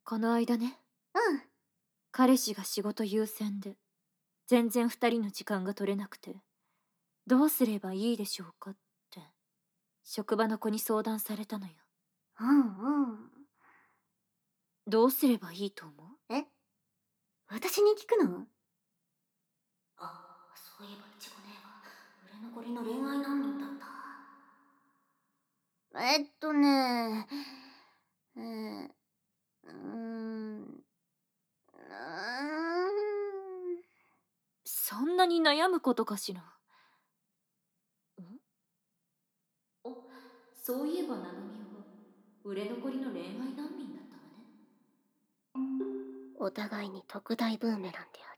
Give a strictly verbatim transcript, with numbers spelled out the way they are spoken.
この間ね、 うん。 彼氏が仕事優先で、全然二人の時間が取れなくて、どうすればいいでしょうかって、職場の子に相談されたのよ。 うんうん。 どうすればいいと思う？ え、私に聞くの？あ、そういえばいちご姉は売れ残りの恋愛難民だった。えっとね、えー、うーん、うーん。 そんなに悩むことかしら。んあ、そういえばナナミは、売れ残りの恋愛難民だったわね。 お互いに特大ブーメランである。